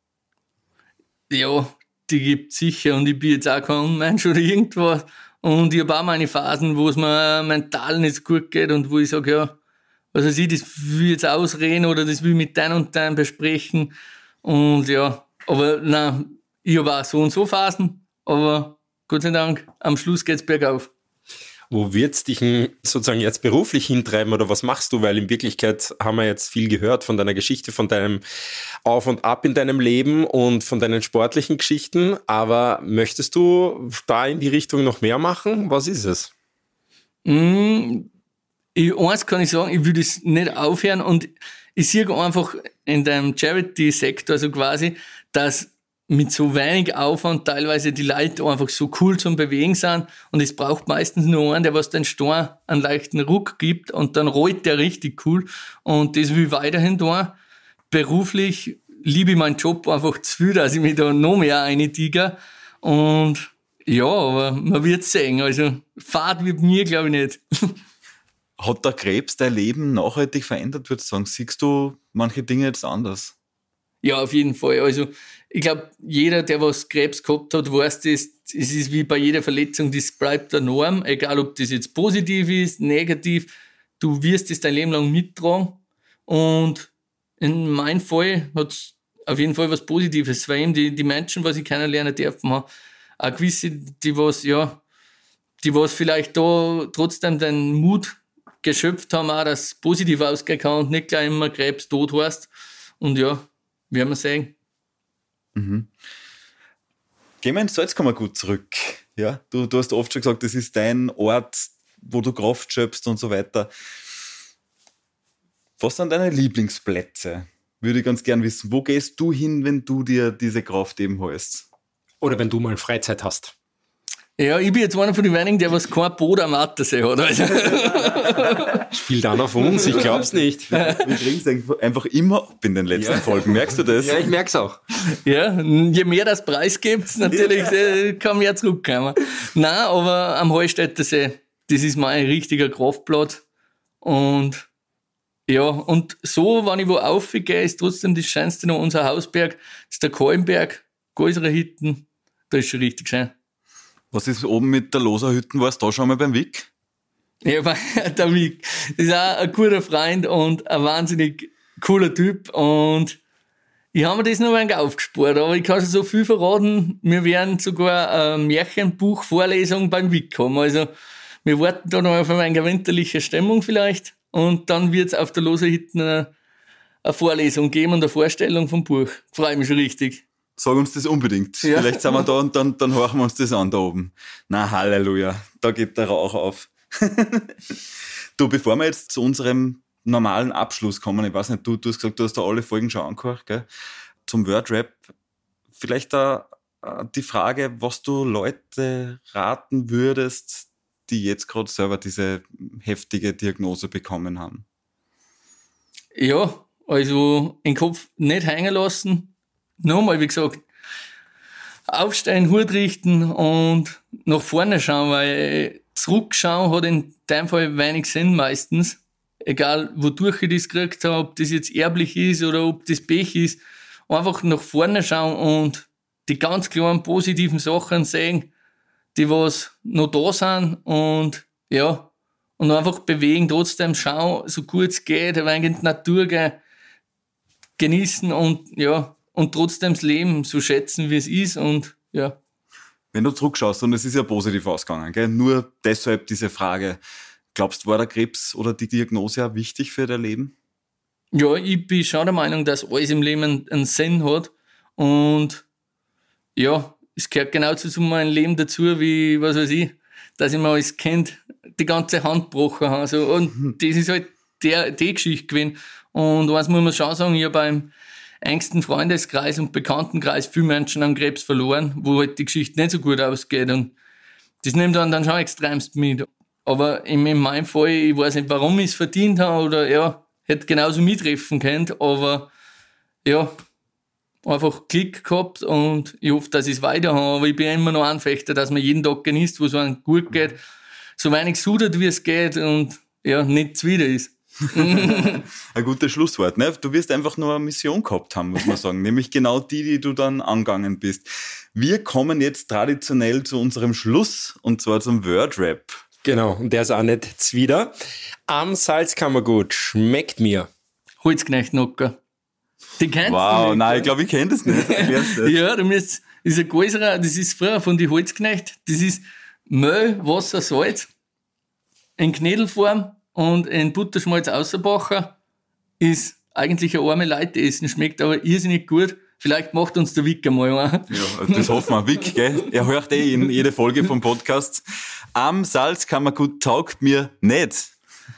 Ja, die gibt's sicher. Und ich bin jetzt auch kein Unmensch oder irgendwas. Und ich habe auch meine Phasen, wo es mir mental nicht so gut geht und wo ich sage, ja, also ich das will jetzt ausreden oder das will ich mit deinem und deinem besprechen. Und ja, aber nein, ich habe auch so und so Phasen, aber Gott sei Dank, am Schluss geht's bergauf. Wo wird's dich denn sozusagen jetzt beruflich hintreiben oder was machst du? Weil in Wirklichkeit haben wir jetzt viel gehört von deiner Geschichte, von deinem Auf und Ab in deinem Leben und von deinen sportlichen Geschichten. Aber möchtest du da in die Richtung noch mehr machen? Was ist es? Mm, ich, eins kann ich sagen, ich will das nicht aufhören und ich sehe einfach in dem Charity-Sektor so quasi, dass mit so wenig Aufwand teilweise die Leute einfach so cool zum Bewegen sind und es braucht meistens nur einen, der was den Stein einen leichten Ruck gibt und dann rollt der richtig cool und das will ich weiterhin tun. Beruflich liebe ich meinen Job einfach zu viel, dass ich mich da noch mehr eintige und ja, aber man wird sehen, also Fahrt wird mir glaube ich nicht. Hat der Krebs dein Leben nachhaltig verändert, würdest du sagen? Siehst du manche Dinge jetzt anders? Ja, auf jeden Fall. Also ich glaube, jeder, der was Krebs gehabt hat, weiß das, es ist wie bei jeder Verletzung, das bleibt der Norm, egal ob das jetzt positiv ist, negativ, du wirst es dein Leben lang mittragen und in meinem Fall hat es auf jeden Fall was Positives, weil eben die, die Menschen, was ich kennenlernen dürfen, haben auch gewisse, die was, ja, die was vielleicht da trotzdem den Mut geschöpft haben, auch, dass es positiv ausgehen kann und nicht gleich immer Krebs tot heißt. Und ja, werden wir sehen. Mhm. Gehen wir ins Salzkammergut zurück. Ja, du, du hast oft schon gesagt, das ist dein Ort, wo du Kraft schöpfst und so weiter. Was sind deine Lieblingsplätze? Würde ich ganz gern wissen. Wo gehst du hin, wenn du dir diese Kraft eben holst? Oder wenn du mal Freizeit hast? Ja, ich bin jetzt einer von den wenigen, der was kein Boot am Attersee hat. Also. Spielt dann auf uns, ich glaub's nicht. Wir kriegen es einfach immer ab in den letzten ja. Folgen. Merkst du das? Ja, ich merk's auch. Ja, je mehr das Preis gibt, natürlich ja. kann mehr zurückkommen. Nein, aber am Hallstätter See, das ist mein richtiger Kraftplatz. Und ja, und so, wenn ich wo aufgehe, ist trotzdem das Schönste noch unser Hausberg. Das ist der Kalmberg, größere Hütten. Da ist schon richtig schön. Was ist oben mit der Loserhütten? Warst du da schon mal beim Wick? Ja, der Wick. Das ist auch ein guter Freund und ein wahnsinnig cooler Typ. Und ich habe mir das noch ein wenig aufgespart, aber ich kann schon so viel verraten. Wir werden sogar eine Märchenbuch-Vorlesung beim Wick haben. Also, wir warten da noch auf eine winterliche Stimmung vielleicht. Und dann wird es auf der Loserhütten eine, eine Vorlesung geben und eine Vorstellung vom Buch. Freue mich schon richtig. Sag uns das unbedingt. Ja. Vielleicht sind wir da und dann, dann horchen wir uns das an da oben. Na, Halleluja. Da geht der Rauch auf. Du, bevor wir jetzt zu unserem normalen Abschluss kommen, ich weiß nicht, du, du hast gesagt, du hast da alle Folgen schon angehört, gell? Zum Wordrap. Vielleicht da die Frage, was du Leute raten würdest, die jetzt gerade selber diese heftige Diagnose bekommen haben. Ja, also den Kopf nicht hängen lassen. Nochmal, wie gesagt, aufstehen, Hut richten und nach vorne schauen, weil zurückschauen hat in deinem Fall wenig Sinn meistens. Egal, wodurch ich das gekriegt habe, ob das jetzt erblich ist oder ob das Pech ist. Einfach nach vorne schauen und die ganz klaren positiven Sachen sehen, die was noch da sind und ja, und einfach bewegen, trotzdem schauen, so gut es geht, ein wenig in die Natur gehen, genießen und ja, und trotzdem das Leben so schätzen, wie es ist und ja. Wenn du zurückschaust, und es ist ja positiv ausgegangen, gell? Nur deshalb diese Frage, glaubst du, war der Krebs oder die Diagnose ja wichtig für dein Leben? Ja, ich bin schon der Meinung, dass alles im Leben einen Sinn hat und ja, es gehört genauso zu meinem Leben dazu, wie, was weiß ich, dass ich mal als Kind die ganze Hand gebrochen habe. Also, und mhm. das ist halt der, die Geschichte gewesen. Und eins muss man schon sagen, ich habe beim engsten Freundeskreis und Bekanntenkreis viele Menschen an Krebs verloren, wo halt die Geschichte nicht so gut ausgeht. Und das nimmt dann, dann schon extremst mit. Aber in, in meinem Fall, ich weiß nicht, warum ich es verdient habe oder ja, hätte genauso mittreffen können, aber ja, einfach Klick gehabt und ich hoffe, dass ich es weiter habe. Aber ich bin immer noch Anfechter, dass man jeden Tag genießt, wo es einem gut geht, so wenig sudert, wie es geht und ja, nicht zuwider ist. Ein gutes Schlusswort, ne? Du wirst einfach nur eine Mission gehabt haben, muss man sagen. Nämlich genau die, die du dann angegangen bist. Wir kommen jetzt traditionell zu unserem Schluss und zwar zum Wordrap. Genau, und der ist auch nicht zwider. Am Salzkammergut schmeckt mir Holzknecht-Nocker. Die kennst wow, du nicht, nein, ja? ich glaube, ich kenne das nicht. Ja, du musst, das ist ein Gäuserer, das ist früher von den Holzknecht, das ist Mehl, Wasser, Salz in Knädelform und in Butterschmalz Außerbacher. Ist eigentlich ein arme Leute essen, schmeckt aber irrsinnig gut. Vielleicht macht uns der Wick einmal ein. Ja, das hoffen wir. Wick, gell? Er hört eh in jede Folge vom Podcast. Am Salzkammergut taugt mir nicht.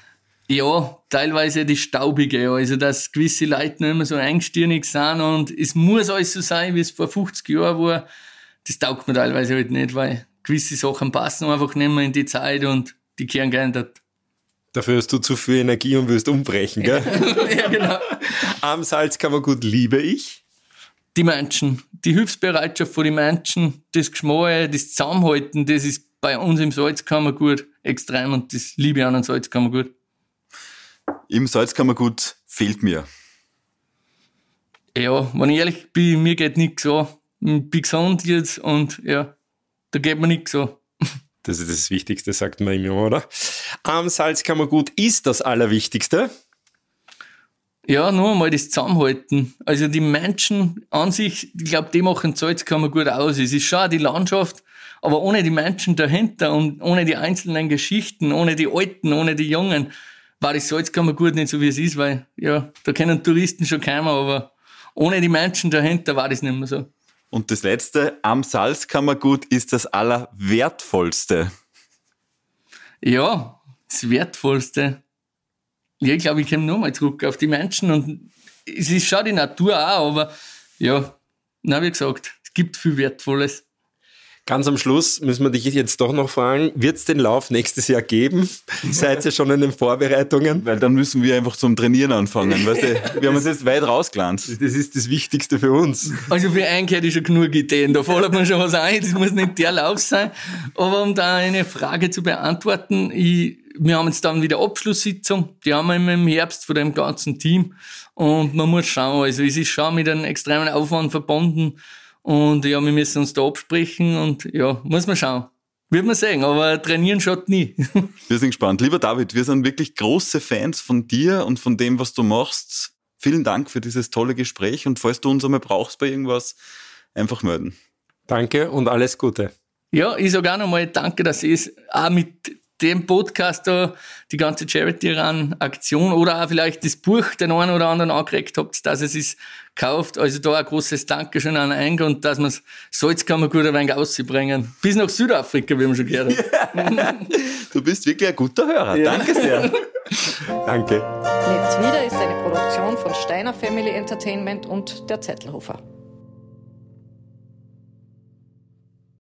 Ja, teilweise die Staubige, also dass gewisse Leute nicht mehr so engstirnig sind und es muss alles so sein, wie es vor fünfzig Jahren war. Das taugt mir teilweise halt nicht, weil gewisse Sachen passen einfach nicht mehr in die Zeit und die kehren geändert. Dafür hast du zu viel Energie und willst umbrechen, gell? Ja, genau. Am Salzkammergut liebe ich die Menschen, die Hilfsbereitschaft von den Menschen, das Geschmäue, das Zusammenhalten, das ist bei uns im Salzkammergut extrem und das liebe ich an einem Salzkammergut. Im Salzkammergut fehlt mir. Ja, wenn ich ehrlich bin, mir geht nichts so. Ich bin gesund jetzt und ja, da geht mir nichts so. Das ist das Wichtigste, sagt man immer, oder? Am Salzkammergut ist das Allerwichtigste. Ja, nur einmal das Zusammenhalten. Also die Menschen an sich, ich glaube, die machen Salzkammergut aus. Es ist schon auch die Landschaft, aber ohne die Menschen dahinter und ohne die einzelnen Geschichten, ohne die Alten, ohne die Jungen, war das Salzkammergut nicht so, wie es ist, weil ja, da können Touristen schon kommen, aber ohne die Menschen dahinter war das nicht mehr so. Und das Letzte, am Salzkammergut ist das Allerwertvollste. Ja, das Wertvollste. Ja, ich glaube, ich komme nochmal zurück auf die Menschen und es ist schon die Natur auch, aber ja, na wie gesagt, es gibt viel Wertvolles. Ganz am Schluss müssen wir dich jetzt doch noch fragen, wird es den Lauf nächstes Jahr geben? Seid ihr schon in den Vorbereitungen? Weil dann müssen wir einfach zum Trainieren anfangen. Weißt du? Wir haben uns jetzt weit rausgelernt. Das ist das Wichtigste für uns. Also für einen hätte ich schon genug Ideen, da fällt mir schon was ein, das muss nicht der Lauf sein. Aber um da eine Frage zu beantworten, ich, wir haben jetzt dann wieder Abschlusssitzung, die haben wir im Herbst von dem ganzen Team und man muss schauen, also es ist schon mit einem extremen Aufwand verbunden. Und ja, wir müssen uns da absprechen und ja, muss man schauen. Wird man sehen, aber trainieren schaut nie. Wir sind gespannt. Lieber David, wir sind wirklich große Fans von dir und von dem, was du machst. Vielen Dank für dieses tolle Gespräch und falls du uns einmal brauchst bei irgendwas, einfach melden. Danke und alles Gute. Ja, ich sage auch nochmal danke, dass ihr es auch mit dem Podcast da, die ganze Charity-Run-Aktion oder auch vielleicht das Buch den einen oder anderen angeregt habt, dass es es kauft. Also da ein großes Dankeschön an Eing und dass wir das Salzkammergut ein wenig auszubringen. Bis nach Südafrika, wie wir schon gehört haben. Du bist wirklich ein guter Hörer. Ja. Danke sehr. Danke. Nichts wieder ist eine Produktion von Steiner Family Entertainment und der Zettelhofer.